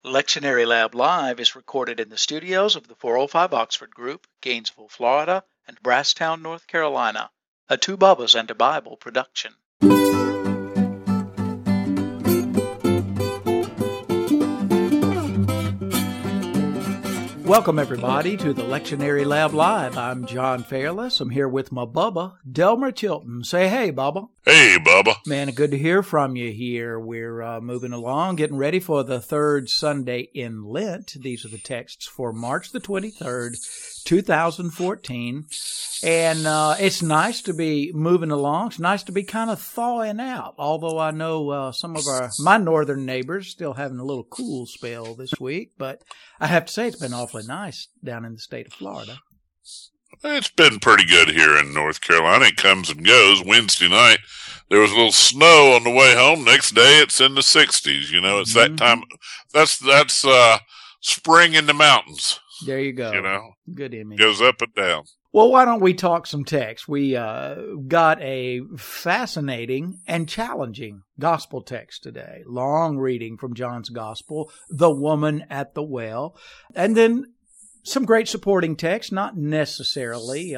Lectionary Lab Live is recorded in the studios of the 405 Oxford Group, Gainesville, Florida, and Brasstown, North Carolina, a Two Bubbas and a Bible production. Welcome, everybody, to the Lectionary Lab Live. I'm John Fairless. I'm here with my Bubba, Delmer Chilton. Say hey, Bubba. Hey, Bubba. Man, good to hear from you here. We're moving along, getting ready for the third Sunday in Lent. These are the texts for March the 23rd, 2014. And it's nice to be moving along. It's nice to be kind of thawing out, although I know some of my northern neighbors still having a little cool spell this week. But I have to say it's been awfully nice down in the state of Florida. It's been pretty good here in North Carolina. It comes and goes. Wednesday night, there was a little snow on the way home. Next day, it's in the 60s. You know, it's that time. That's spring in the mountains. There you go. You know, good image. Goes up and down. Well, why don't we talk some text? We got a fascinating and challenging gospel text today. Long reading from John's Gospel, the woman at the well, and then some great supporting text. Not necessarily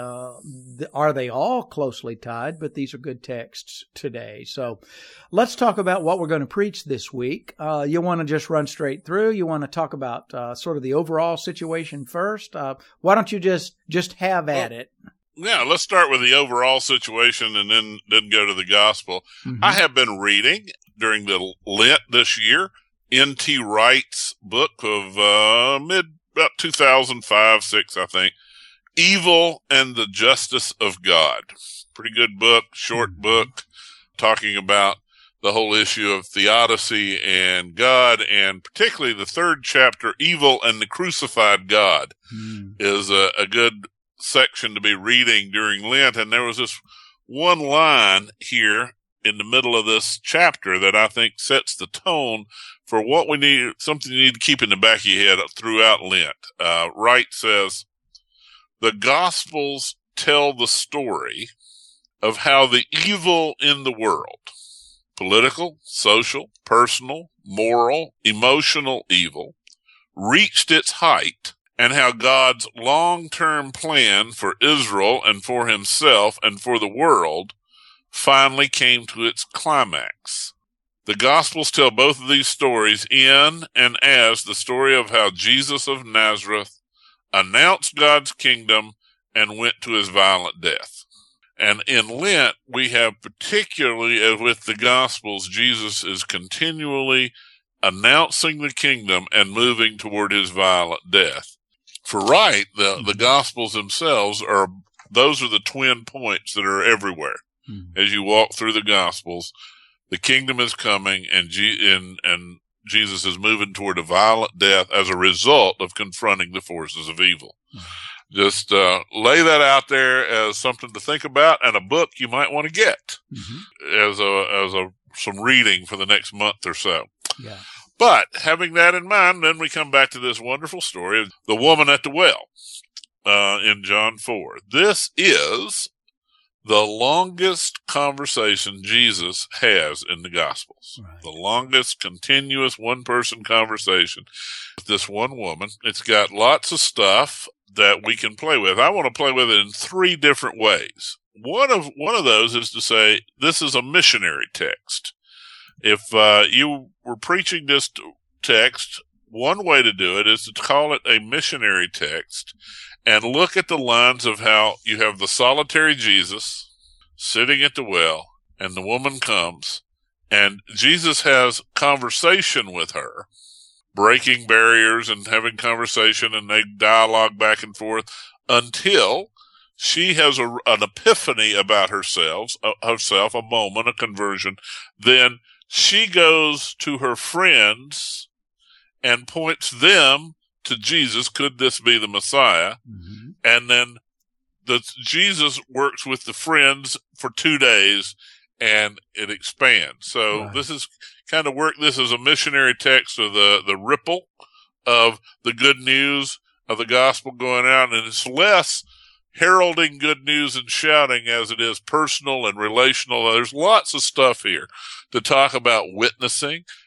are they all closely tied, but these are good texts today. So let's talk about what we're going to preach this week. You want to just run straight through? You want to talk about sort of the overall situation first? Why don't you just have at it? Yeah, let's start with the overall situation and then go to the gospel. Mm-hmm. I have been reading during the Lent this year N.T. Wright's book of about 2005, 6, I think. Evil and the Justice of God. Pretty good book, short book, talking about the whole issue of theodicy and God, and particularly the third chapter, Evil and the Crucified God, is a good section to be reading during Lent. And there was this one line here in the middle of this chapter that I think sets the tone for what we need, something you need to keep in the back of your head throughout Lent. Wright says, the Gospels tell the story of how the evil in the world, political, social, personal, moral, emotional evil, reached its height, and how God's long-term plan for Israel and for himself and for the world finally came to its climax. The Gospels tell both of these stories in and as the story of how Jesus of Nazareth announced God's kingdom and went to his violent death. And in Lent, we have particularly with the Gospels, Jesus is continually announcing the kingdom and moving toward his violent death. For Wright, the Gospels themselves those are the twin points that are everywhere. As you walk through the Gospels, the kingdom is coming, and Jesus is moving toward a violent death as a result of confronting the forces of evil. Just lay that out there as something to think about, and a book you might want to get as some reading for the next month or so. Yeah. But having that in mind, then we come back to this wonderful story of the woman at the well in John 4. This is the longest conversation Jesus has in the Gospels. Right. The longest continuous one-person conversation with this one woman. It's got lots of stuff that we can play with. I want to play with it in 3 different ways. One of those is to say this is a missionary text. If you were preaching this text, one way to do it is to call it a missionary text and look at the lines of how you have the solitary Jesus sitting at the well, and the woman comes, and Jesus has conversation with her, breaking barriers and having conversation, and they dialogue back and forth until she has an epiphany about herself, a moment, a conversion. Then she goes to her friends and points them to Jesus. Could this be the Messiah? Mm-hmm. And then Jesus works with the friends for 2 days, and it expands. So This is kind of this is a missionary text of the ripple of the good news of the gospel going out, and it's less heralding good news and shouting as it is personal and relational. There's lots of stuff here to talk about witnessing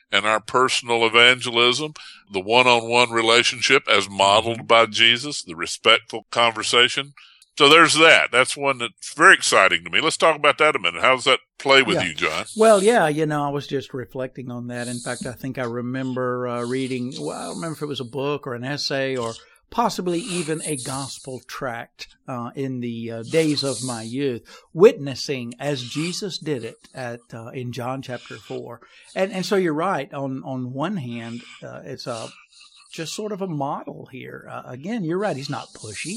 and our personal evangelism, the one-on-one relationship as modeled by Jesus, the respectful conversation. So there's that. That's one that's very exciting to me. Let's talk about that a minute. How does that play with you, John? Well, yeah, I was just reflecting on that. In fact, I think I remember reading, I don't remember if it was a book or an essay or possibly even a gospel tract in the days of my youth, witnessing as Jesus did it in John chapter 4. And so you're right. On one hand, it's just sort of a model here. Again, you're right. He's not pushy.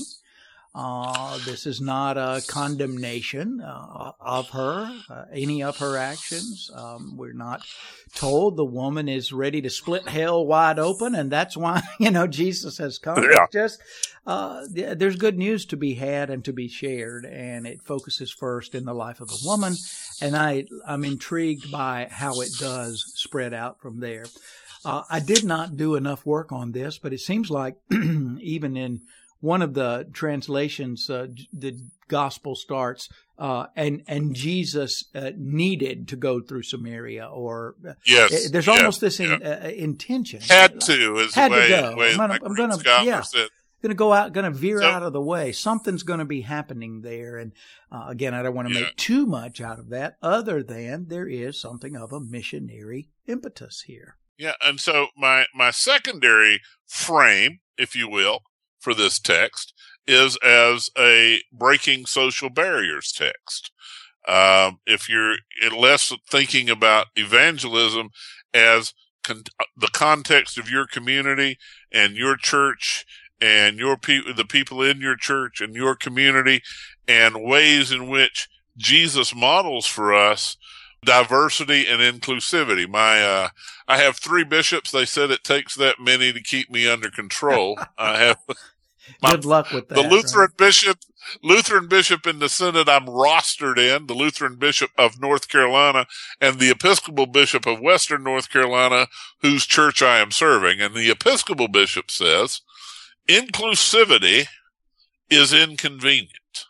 This is not a condemnation of her, any of her actions. We're not told the woman is ready to split hell wide open, and that's why, Jesus has come. Yeah. It's just, there's good news to be had and to be shared, and it focuses first in the life of the woman, and I'm intrigued by how it does spread out from there. I did not do enough work on this, but it seems like even in one of the translations, the gospel starts, and Jesus needed to go through Samaria, or there's almost this intention. Had to is had the way, to go. way I'm going to go out, going to veer out of the way. Something's going to be happening there, and again, I don't want to make too much out of that, other than there is something of a missionary impetus here. Yeah, and so my secondary frame, if you will, for this text is as a breaking social barriers text. If you're less thinking about evangelism as the context of your community and your church and the people in your church and your community, and ways in which Jesus models for us diversity and inclusivity. I have 3 bishops. They said it takes that many to keep me under control. I have good luck with that. The Lutheran bishop in the synod I'm rostered in, the Lutheran bishop of North Carolina, and the Episcopal bishop of Western North Carolina, whose church I am serving. And the Episcopal bishop says, inclusivity is inconvenient.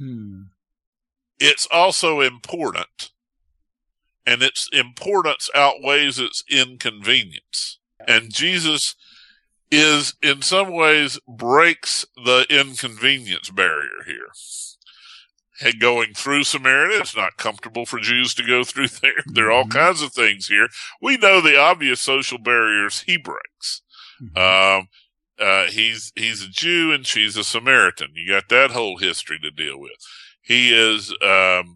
It's also important, and its importance outweighs its inconvenience. And Jesus is in some ways breaks the inconvenience barrier here. Going through Samaria, it's not comfortable for Jews to go through there. There are all kinds of things here. We know the obvious social barriers he breaks. He's a Jew and she's a Samaritan. You got that whole history to deal with. He is a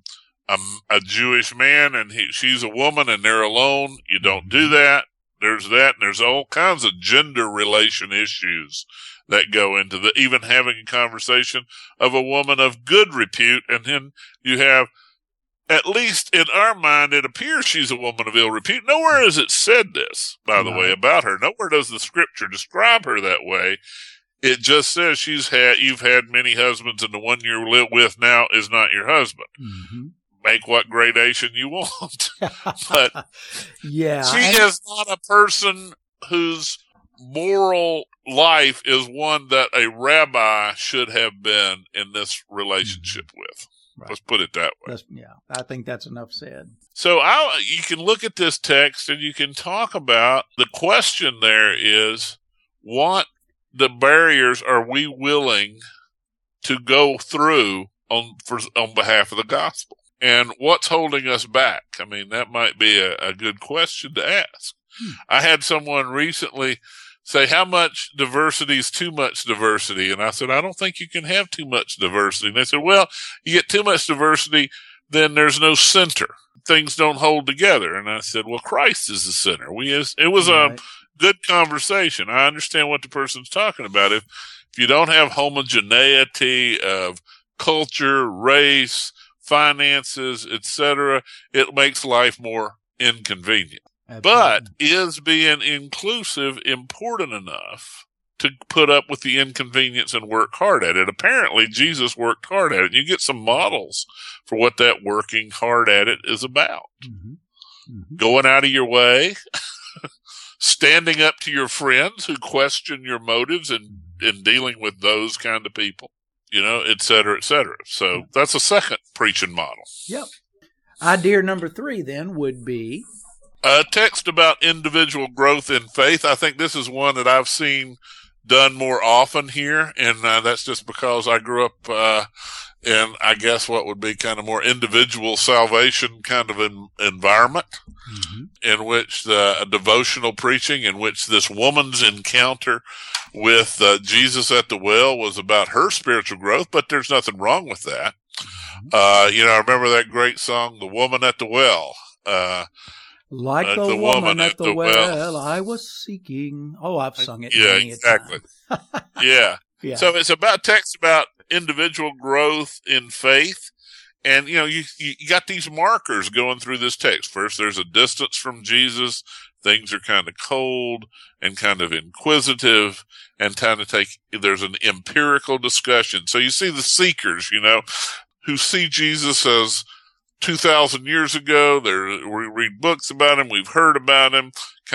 Jewish man and she's a woman and they're alone. You don't do that. There's that, and there's all kinds of gender relation issues that go into even having a conversation of a woman of good repute, and then you have, at least in our mind, it appears she's a woman of ill repute. Nowhere has it said this, by the way, about her. Nowhere does the scripture describe her that way. It just says you've had many husbands, and the one you live with now is not your husband. Make what gradation you want. But she is not a person whose moral life is one that a rabbi should have been in this relationship with. Right. Let's put it that way. I think that's enough said. So you can look at this text and you can talk about the question there is, what the barriers are we willing to go through on behalf of the gospel? And what's holding us back? I mean, that might be a good question to ask. I had someone recently say, how much diversity is too much diversity? And I said, I don't think you can have too much diversity. And they said, well, you get too much diversity, then there's no center. Things don't hold together. And I said, well, Christ is the center. It was a good conversation. I understand what the person's talking about. If you don't have homogeneity of culture, race, finances, etc., it makes life more inconvenient. Absolutely. But is being inclusive important enough to put up with the inconvenience and work hard at it? Apparently, Jesus worked hard at it. You get some models for what that working hard at it is about. Going out of your way, standing up to your friends who question your motives in dealing with those kind of people. Et cetera, et cetera. So that's a second preaching model. Yep. Idea number 3 then would be A text about individual growth in faith. I think this is one that I've seen done more often here, and that's just because I grew up in, I guess, what would be kind of more individual salvation kind of environment, in which a devotional preaching, in which this woman's encounter with Jesus at the well was about her spiritual growth, but there's nothing wrong with that. I remember that great song, "The Woman at the Well." Like the woman at the well, I was seeking. Oh, I've sung it. Yeah, exactly. Yeah. So it's about text about individual growth in faith. And, you got these markers going through this text. First, there's a distance from Jesus. Things are kind of cold and kind of inquisitive and there's an empirical discussion. So you see the seekers, who see Jesus as 2,000 years ago. We read books about him. We've heard about him.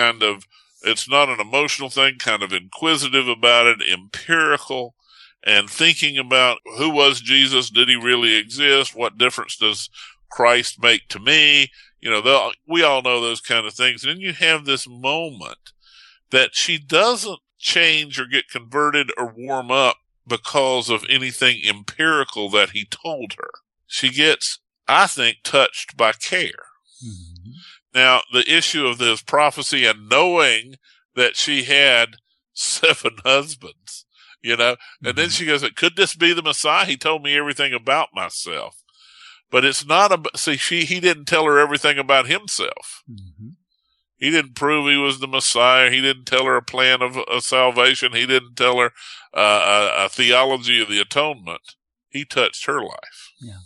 It's not an emotional thing, kind of inquisitive about it, empirical, and thinking about who was Jesus? Did he really exist? What difference does Christ make to me? We all know those kind of things. And then you have this moment that she doesn't change or get converted or warm up because of anything empirical that he told her. She gets, I think, touched by care. Mm-hmm. Now, the issue of this prophecy and knowing that she had 7 husbands, and then she goes, could this be the Messiah? He told me everything about myself. But it's not he didn't tell her everything about himself. Mm-hmm. He didn't prove he was the Messiah. He didn't tell her a plan of salvation. He didn't tell her a theology of the atonement. He touched her life. Yeah.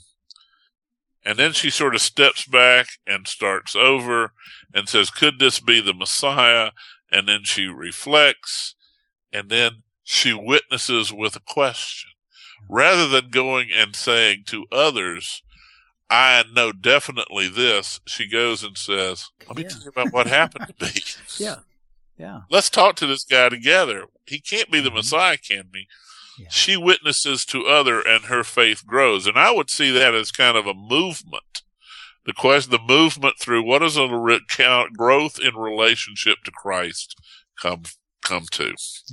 And then she sort of steps back and starts over and says, could this be the Messiah? And then she reflects, and then she witnesses with a question. Rather than going and saying to others, I know definitely this, she goes and says, let me tell you about what happened to me. Yeah. Let's talk to this guy together. He can't be the Messiah, can he? Yeah. She witnesses to other, and her faith grows. And I would see that as kind of a movement. The movement through what does a growth in relationship to Christ come to,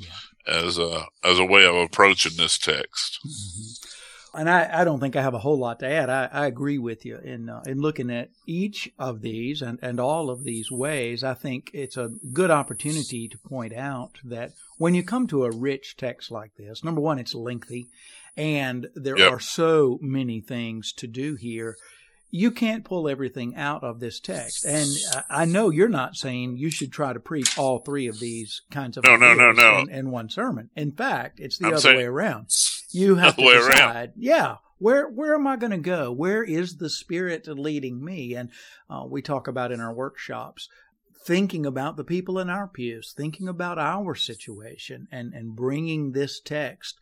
as a way of approaching this text. Mm-hmm. And I don't think I have a whole lot to add. I agree with you in looking at each of these and all of these ways. I think it's a good opportunity to point out that when you come to a rich text like this, number one, it's lengthy, and there are so many things to do here. You can't pull everything out of this text. And I know you're not saying you should try to preach all 3 of these kinds of ideas in one sermon. In fact, it's the other way around. You have to decide, where am I going to go? Where is the Spirit leading me? And we talk about in our workshops, thinking about the people in our pews, thinking about our situation, and bringing this text.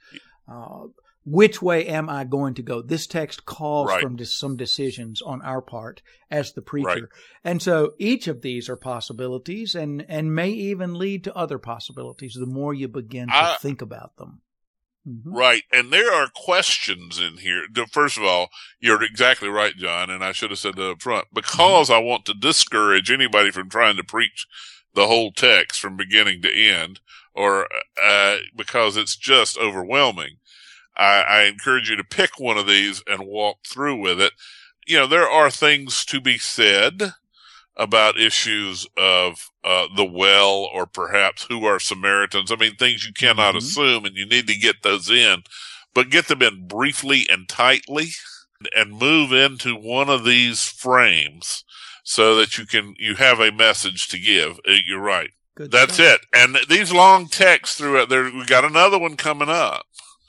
Which way am I going to go? This text calls from some decisions on our part as the preacher. Right. And so each of these are possibilities and may even lead to other possibilities the more you begin to think about them. Mm-hmm. Right. And there are questions in here. First of all, you're exactly right, John, and I should have said that up front, because I want to discourage anybody from trying to preach the whole text from beginning to end, or because it's just overwhelming. I encourage you to pick one of these and walk through with it. There are things to be said about issues of the well, or perhaps who are Samaritans. I mean, things you cannot assume, and you need to get those in, but get them in briefly and tightly, and move into one of these frames so that you have a message to give. You're right. Good That's stuff. it. And these long texts throughout there, we got another one coming up.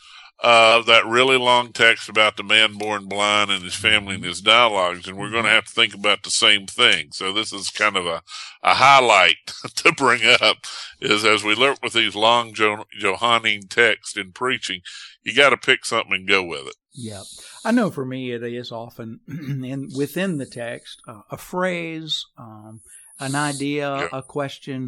That really long text about the man born blind and his family and his dialogues, and we're going to have to think about the same thing. So this is kind of a highlight to bring up, is as we look with these long Johannine texts in preaching, you got to pick something and go with it. Yeah. I know for me it is often within the text, a phrase, an idea, a question,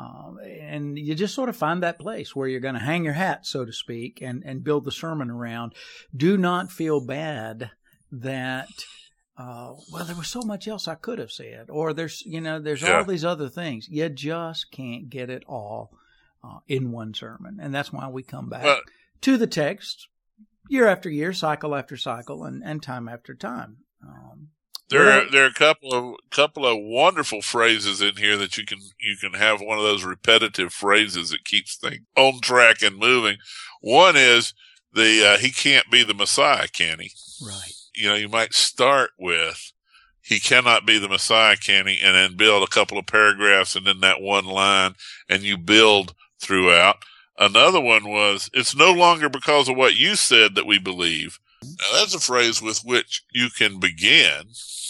and you just sort of find that place where you're going to hang your hat, so to speak, and build the sermon around. Do not feel bad that well, there was so much else I could have said, or there's Yeah. all these other things. You just can't get it all in one sermon. And that's why we come back to the text year after year, cycle after cycle, and time after time. There are a couple of wonderful phrases in here that you can have one of those repetitive phrases that keeps things on track and moving. One is he can't be the Messiah, can he? Right. You might start with he cannot be the Messiah, can he? And then build a couple of paragraphs and then that one line, and you build throughout. Another one was, it's no longer because of what you said that we believe. Now, that's a phrase with which you can begin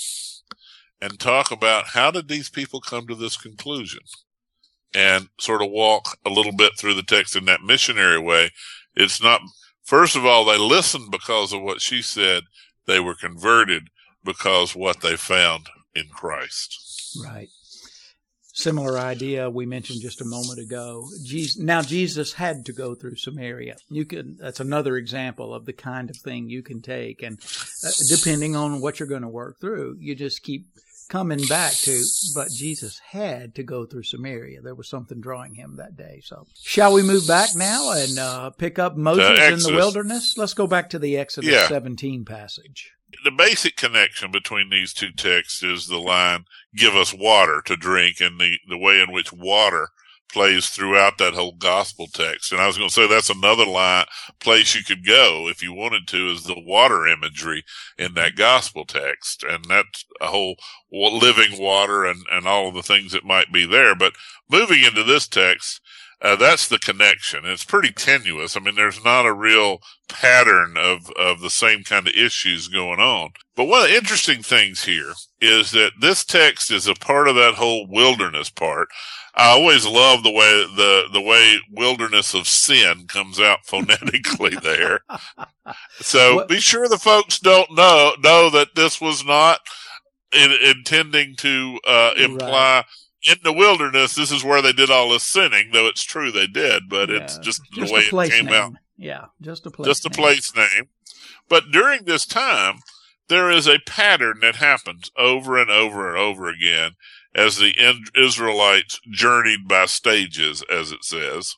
and talk about how did these people come to this conclusion, and sort of walk a little bit through the text in that missionary way. It's not, first of all, they listened because of what she said. They were converted because what they found in Christ. Right. Similar idea we mentioned just a moment ago. Now Jesus had to go through Samaria. That's another example of the kind of thing you can take, and depending on what you're going to work through, you just keep coming back to, but Jesus had to go through Samaria. There was something drawing him that day. So shall we move back now and pick up Moses in the wilderness? Let's go back to the Exodus 17 passage. The basic connection between these two texts is the line, give us water to drink, and the way in which water plays throughout that whole gospel text. And I was going to say that's another place you could go if you wanted to, is the water imagery in that gospel text. And that's a whole living water and all of the things that might be there. But moving into this text, that's the connection. It's pretty tenuous. I mean, there's not a real pattern of the same kind of issues going on. But one of the interesting things here is that this text is a part of that whole wilderness part. I always love the way wilderness of sin comes out phonetically there. So be sure the folks don't know that this was not intending to imply. Right. In the wilderness, this is where they did all this sinning, though it's true they did, but it's just the way it came out. Yeah, just a place name. Place name. But during this time, there is a pattern that happens over and over and over again as the Israelites journeyed by stages, as it says.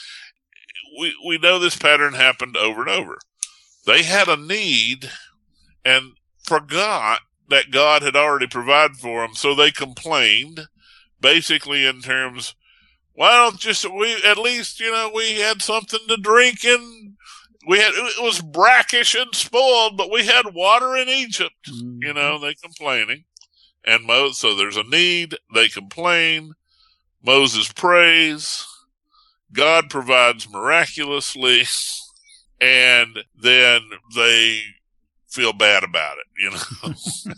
We know this pattern happened over and over. They had a need and forgot that God had already provided for them, so they complained. Basically, in terms, well, we had something to drink, and it was brackish and spoiled, but we had water in Egypt. Mm-hmm. They complaining, and so there's a need. They complain. Moses prays. God provides miraculously, and then they feel bad about it,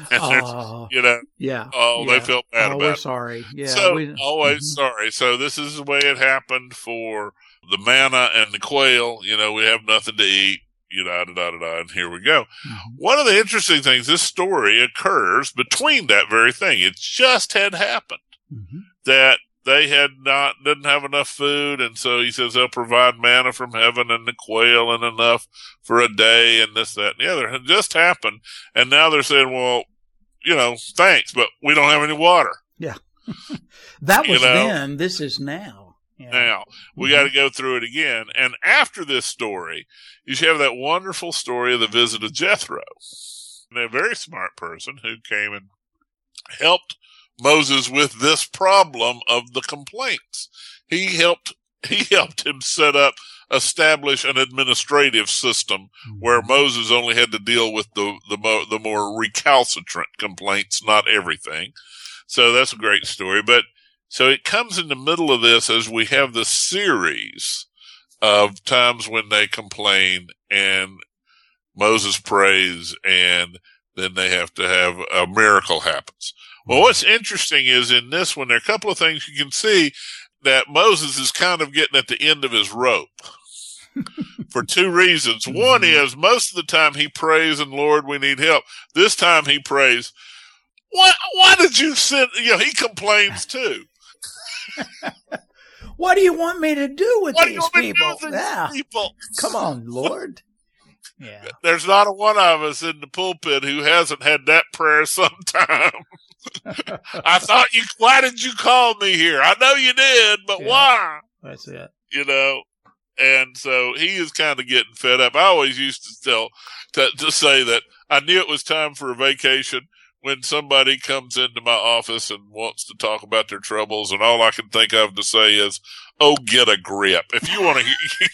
they felt bad about it. We're sorry. Yeah. So, always sorry. So this is the way it happened for the manna and the quail. We have nothing to eat, and here we go. Mm-hmm. One of the interesting things, this story occurs between that very thing. It just had happened that they didn't have enough food, and so he says they'll provide manna from heaven and the quail and enough for a day and this, that, and the other. It just happened, and now they're saying, well, thanks, but we don't have any water. Yeah. That was then, this is now. Yeah. Now, we got to go through it again. And after this story, you have that wonderful story of the visit of Jethro, a very smart person who came and helped Moses with this problem of the complaints. He helped him establish an administrative system where Moses only had to deal with the more recalcitrant complaints, not everything. So that's a great story. But so it comes in the middle of this as we have this series of times when they complain and Moses prays, and then they have to have a miracle happens. Well, what's interesting is in this one, there are a couple of things you can see that Moses is kind of getting at the end of his rope for two reasons. One is most of the time he prays, and Lord, we need help. This time he prays, why did you send, he complains too. What do you want me to do with these people? People? Come on, Lord. Yeah. There's not a one of us in the pulpit who hasn't had that prayer sometime. Why did you call me here? I know you did, but why? That's it. And so he is kind of getting fed up. I always used to say that I knew it was time for a vacation when somebody comes into my office and wants to talk about their troubles, and all I can think of to say is, "Oh, get a grip." If you want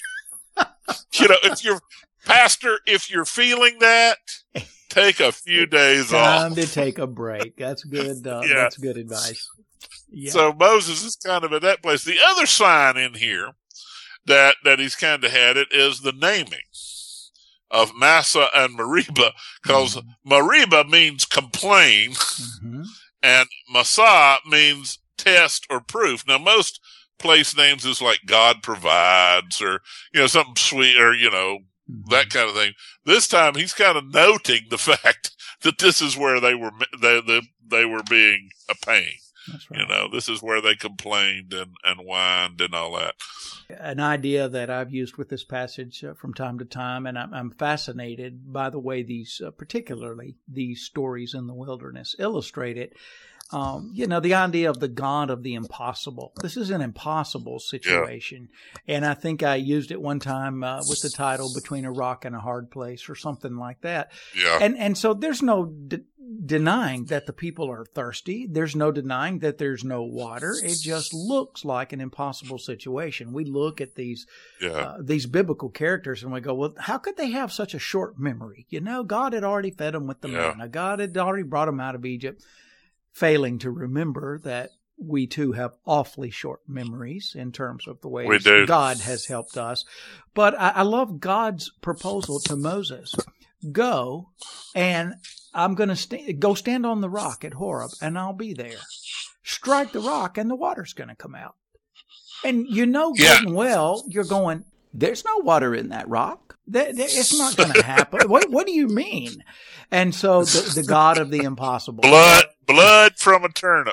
to, if you're pastor, if you're feeling that, take a few days off. Time to take a break. That's good. That's good advice. Yeah. So Moses is kind of at that place. The other sign in here that he's kind of had it is the naming of Massah and Meribah, because Meribah means complain, and Massah means test or proof. Now, most place names is like God provides, or something sweet, or that kind of thing. This time, he's kind of noting the fact that this is where they were being a pain. That's right. This is where they complained and whined and all that. An idea that I've used with this passage from time to time, and I'm fascinated by the way particularly these stories in the wilderness, illustrate it. The idea of the God of the impossible. This is an impossible situation. Yeah. And I think I used it one time with the title Between a Rock and a Hard Place or something like that. Yeah. And so there's no denying that the people are thirsty. There's no denying that there's no water. It just looks like an impossible situation. We look at these biblical characters and we go, well, how could they have such a short memory? God had already fed them with the manna. God had already brought them out of Egypt. Failing to remember that we too have awfully short memories in terms of the ways God has helped us. But I love God's proposal to Moses. Go, and I'm going to go stand on the rock at Horeb, and I'll be there. Strike the rock, and the water's going to come out. And good and well, you're going, there's no water in that rock. It's not going to happen. What do you mean? And so the God of the impossible. Blood from a turnip.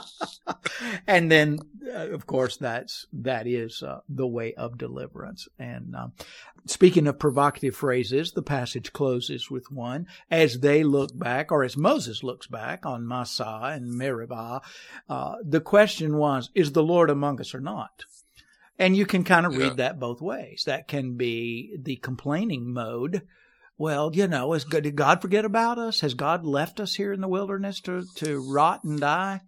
And then, of course, that is the way of deliverance. And speaking of provocative phrases, the passage closes with one. As they look back, or as Moses looks back on Massah and Meribah, the question was, is the Lord among us or not? And you can kind of read that both ways. That can be the complaining mode. Well, did God forget about us? Has God left us here in the wilderness to rot and die?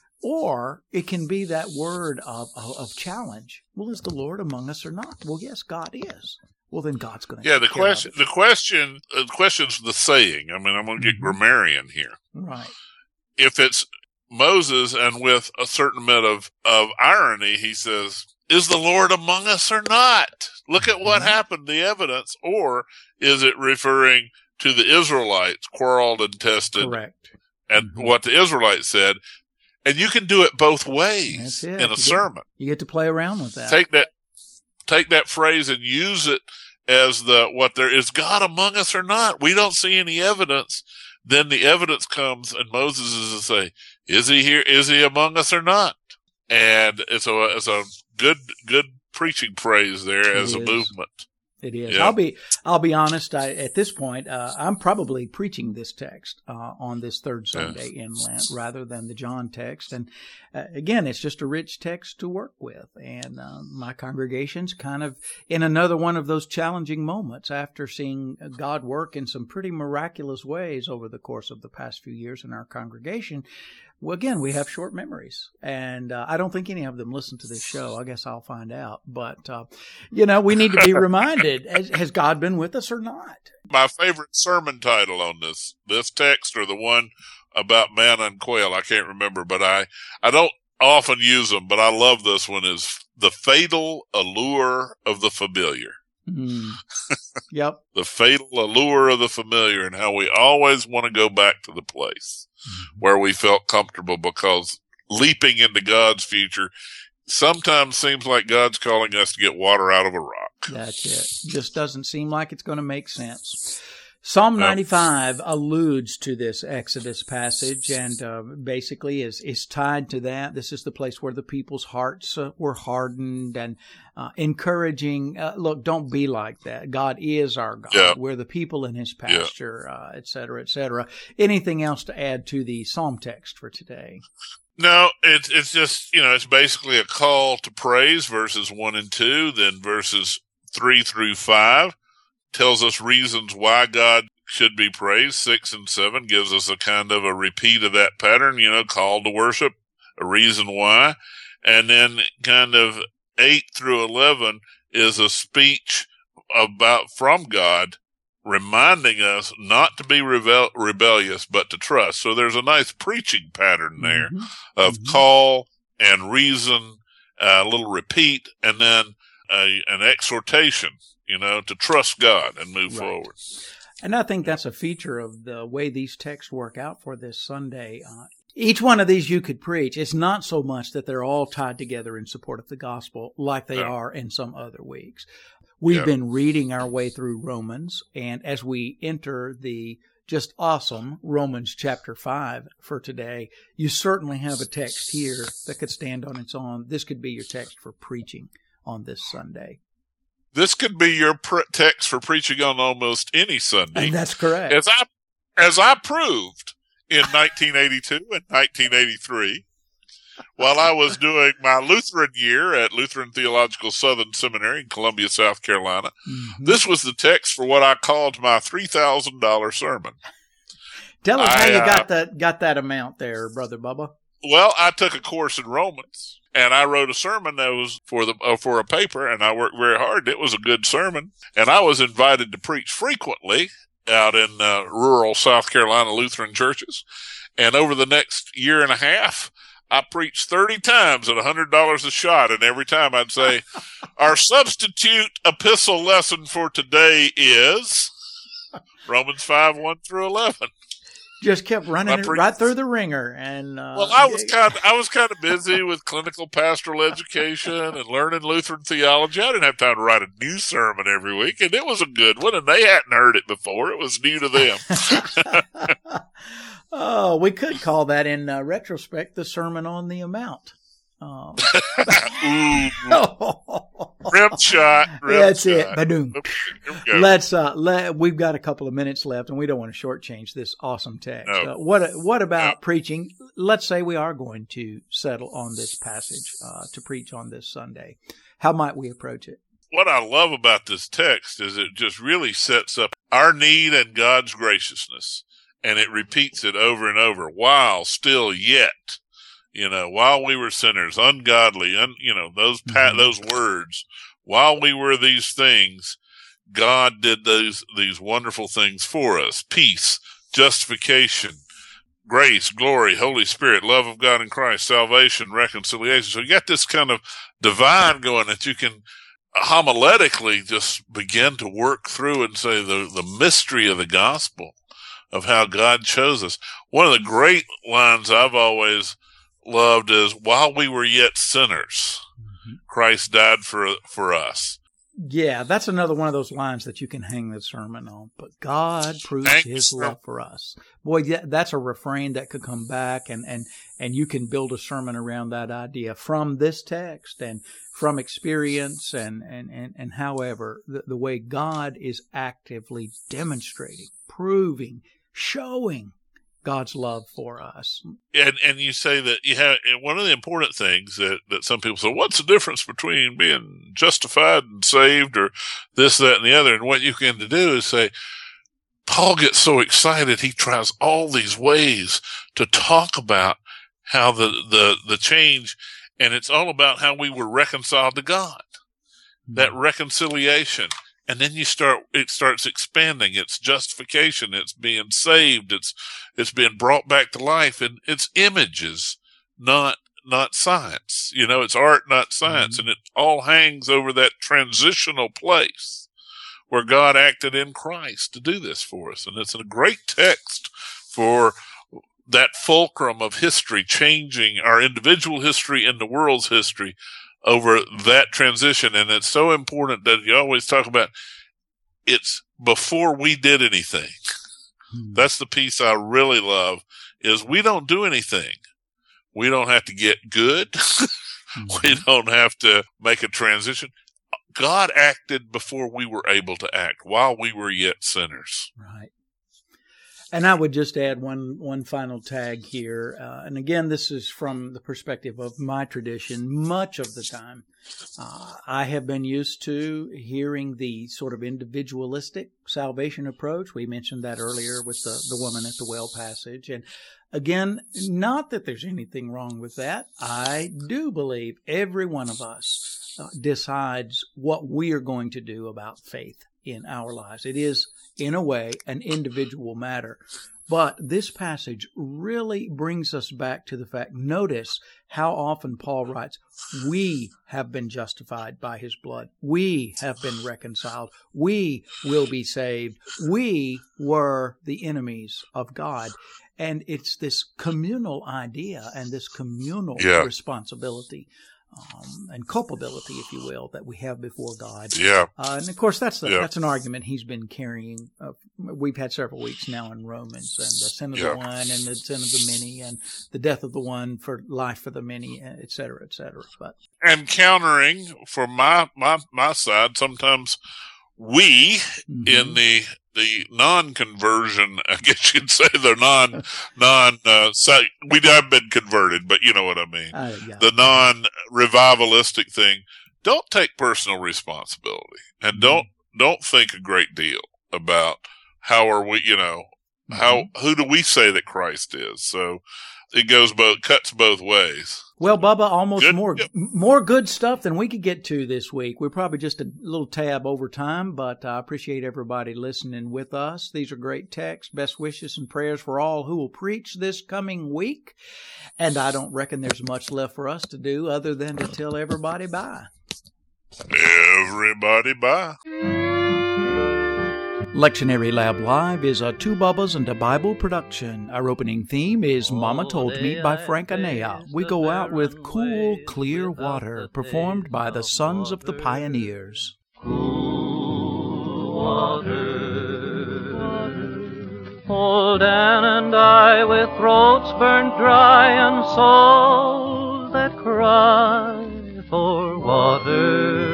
Or it can be that word of challenge. Well, is the Lord among us or not? Well, yes, God is. Well, then God's going to. Yeah, the question's the saying. I mean, I'm going to get grammarian here. Right. If it's Moses, and with a certain bit of irony, he says, is the Lord among us or not? Look at what happened, the evidence. Or is it referring to the Israelites quarreled and tested? Correct. And what the Israelites said. And you can do it both ways in a sermon. You get to play around with that. Take that phrase and use it as is God among us or not? We don't see any evidence. Then the evidence comes, and Moses is to say, is he here? Is he among us or not? And it's a good preaching phrase there as a movement. It is. Yeah. I'll be honest. At this point, I'm probably preaching this text on this third Sunday in Lent rather than the John text. And again, it's just a rich text to work with. And my congregation's kind of in another one of those challenging moments after seeing God work in some pretty miraculous ways over the course of the past few years in our congregation. Well, again, we have short memories, and I don't think any of them listen to this show. I guess I'll find out. But, we need to be reminded, has God been with us or not? My favorite sermon title on this text, or the one about manna and quail, I can't remember, but I don't often use them, but I love this one, is The Fatal Allure of the Familiar. Yep. The fatal allure of the familiar, and how we always want to go back to the place where we felt comfortable, because leaping into God's future sometimes seems like God's calling us to get water out of a rock. That's it. Just doesn't seem like it's going to make sense. Psalm 95 alludes to this Exodus passage and basically is tied to that. This is the place where the people's hearts were hardened and encouraging. Look, don't be like that. God is our God. Yeah. We're the people in his pasture, et cetera, et cetera. Anything else to add to the Psalm text for today? No, it's just, it's basically a call to praise, verses 1 and 2, then verses 3 through 5. Tells us reasons why God should be praised. 6 and 7 gives us a kind of a repeat of that pattern, call to worship, a reason why. And then kind of 8 through 11 is a speech from God, reminding us not to be rebellious, but to trust. So there's a nice preaching pattern there of call and reason, a little repeat, and then an exhortation, to trust God and move forward. And I think that's a feature of the way these texts work out for this Sunday. Each one of these you could preach. It's not so much that they're all tied together in support of the gospel like they are in some other weeks. We've been reading our way through Romans, and as we enter the just awesome Romans chapter 5 for today, you certainly have a text here that could stand on its own. This could be your text for preaching on this Sunday. This could be your text for preaching on almost any Sunday. And that's correct. As I proved in 1982 and 1983, while I was doing my Lutheran year at Lutheran Theological Southern Seminary in Columbia, South Carolina, this was the text for what I called my $3,000 sermon. Tell us how you got that amount there, Brother Bubba. Well, I took a course in Romans, and I wrote a sermon that was for a paper, and I worked very hard. It was a good sermon, and I was invited to preach frequently out in rural South Carolina Lutheran churches. And over the next year and a half, I preached 30 times at $100 a shot, and every time I'd say, our substitute epistle lesson for today is Romans 5, 1 through 11. Just kept running it right through the ringer, and well, I was kind of busy with clinical pastoral education and learning Lutheran theology. I didn't have time to write a new sermon every week, and it was a good one, and they hadn't heard it before. It was new to them. Oh, we could call that in retrospect the Sermon on the Amount. Rim shot. That's it. Badoom. Let's we've got a couple of minutes left, and we don't want to shortchange this awesome text. No. What about preaching? Let's say we are going to settle on this passage to preach on this Sunday. How might we approach it? What I love about this text is it just really sets up our need and God's graciousness, and it repeats it over and over. While still yet. While we were sinners, ungodly, those words, while we were these things, God did these wonderful things for us. Peace, justification, grace, glory, Holy Spirit, love of God in Christ, salvation, reconciliation. So you got this kind of divine going that you can homiletically just begin to work through and say the mystery of the gospel of how God chose us. One of the great lines I've always loved is, while we were yet sinners, Christ died for us. Yeah, that's another one of those lines that you can hang the sermon on. But God proves his love for us. Boy, that's a refrain that could come back, and you can build a sermon around that idea from this text and from experience and however, the way God is actively demonstrating, proving, showing God's love for us. And you say that and one of the important things that some people say, what's the difference between being justified and saved, or this, that, and the other? And what you can do is say, Paul gets so excited, he tries all these ways to talk about how the change, and it's all about how we were reconciled to God, that reconciliation. And then it starts expanding. It's justification. It's being saved. It's being brought back to life. And it's images, not science. It's art, not science. And it all hangs over that transitional place where God acted in Christ to do this for us. And it's a great text for that fulcrum of history, changing our individual history and the world's history over that transition. And it's so important that you always talk about it's before we did anything. That's the piece I really love, is we don't do anything. We don't have to get good. We don't have to make a transition. God acted before we were able to act, while we were yet sinners. Right. And I would just add one final tag here. And again, this is from the perspective of my tradition. Much of the time, I have been used to hearing the sort of individualistic salvation approach. We mentioned that earlier with the woman at the well passage. And again, not that there's anything wrong with that. I do believe every one of us decides what we are going to do about faith in our lives. It is, in a way, an individual matter. But this passage really brings us back to the fact, notice how often Paul writes, we have been justified by his blood. We have been reconciled. We will be saved. We were the enemies of God. And it's this communal idea and this communal responsibility and culpability, if you will, that we have before God. Yeah. And of course, that's an argument he's been carrying. We've had several weeks now in Romans, and the sin of the one and the sin of the many, and the death of the one for life for the many, et cetera, et cetera. And countering from my side, sometimes we in the non-conversion, I guess you'd say, the we have been converted, but you know what I mean. The non-revivalistic thing, don't take personal responsibility, and don't think a great deal about how are we, who do we say that Christ is? So it cuts both ways. Well, Bubba, almost more good stuff than we could get to this week. We're probably just a little tab over time, but I appreciate everybody listening with us. These are great texts. Best wishes and prayers for all who will preach this coming week. And I don't reckon there's much left for us to do other than to tell everybody bye. Everybody bye. Lectionary Lab Live is a Two Bubbas and a Bible production. Our opening theme is Mama Told Me by Frank Anea. We go out with Cool, Clear Water, performed by the Sons of the Pioneers. Cool water. Old Dan and I, with throats burnt dry and souls that cry for water.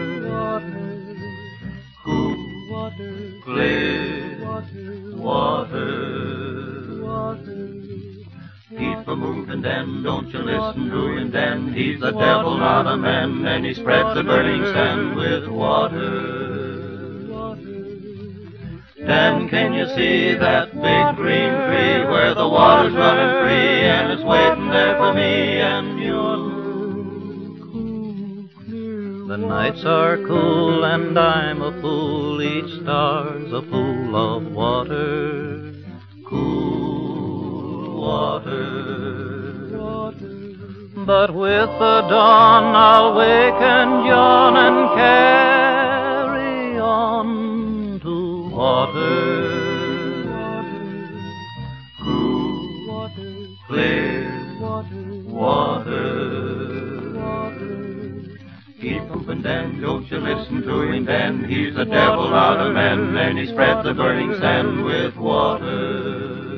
Clear water. Keep a moving, Dan, don't you listen to him, Dan. He's the devil, not a man, and he spreads the burning sand with water. Dan, can you see that big green tree where the water's running free and it's waiting there for me and you? The nights are cool and I'm a fool, each star's a pool of water. Cool water. But with the dawn I'll wake and yawn and carry on to water. Cool, clear water. Keep moving, Dan, don't you listen to him, Dan. He's the devil, not a man, and he spreads the burning sand with water.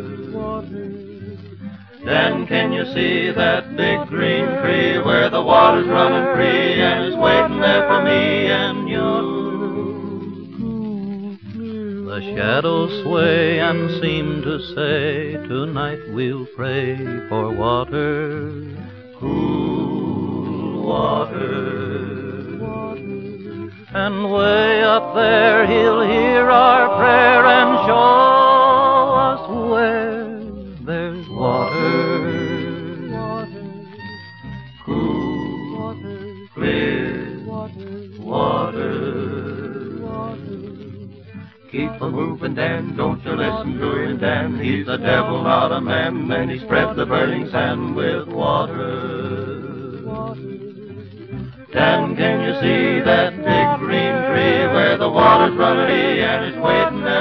Dan, can you see that big green tree where the water's running free and is waiting there for me and you? The shadows sway and seem to say, tonight we'll pray for water. Cool water. And way up there he'll hear our prayer and show us where there's water. Cool, clear water. Keep a moving, Dan, don't you listen to him, Dan. He's the devil, not a man, and he spreads the burning sand with water. Dan, can you see that big green tree where the water's running and it's waiting